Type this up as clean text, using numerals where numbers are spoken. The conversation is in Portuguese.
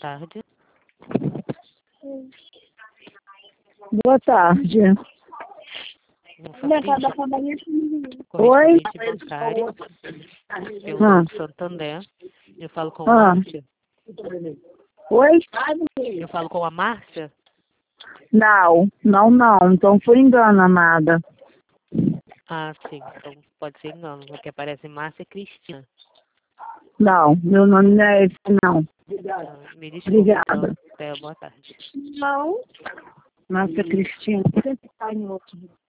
tarde. Boa tarde. Oi? Correspondente bancário pelo Santander. Eu falo com a Márcia. Oi? Eu falo com a Márcia. Não. Então foi engano, amada. Ah, sim. Então pode ser engano, porque aparece Márcia Cristina. Não, meu nome não é esse, não. Me desculpe, Obrigada. então. Até boa tarde. Márcia Cristina.